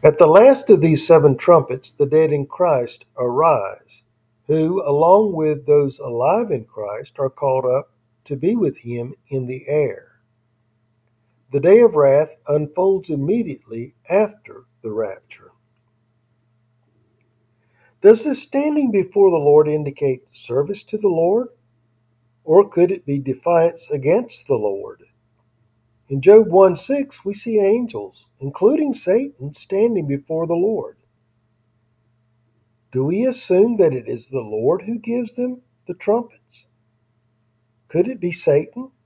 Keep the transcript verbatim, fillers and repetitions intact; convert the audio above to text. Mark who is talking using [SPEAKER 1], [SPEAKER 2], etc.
[SPEAKER 1] At the last of these seven trumpets, the dead in Christ arise, who, along with those alive in Christ, are caught up to be with him in the air. The day of wrath unfolds immediately after the rapture. Does this standing before the Lord indicate service to the Lord, or could it be defiance against the Lord? In Job one six, we see angels, including Satan, standing before the Lord. Do we assume that it is the Lord who gives them the trumpets? Could it be Satan?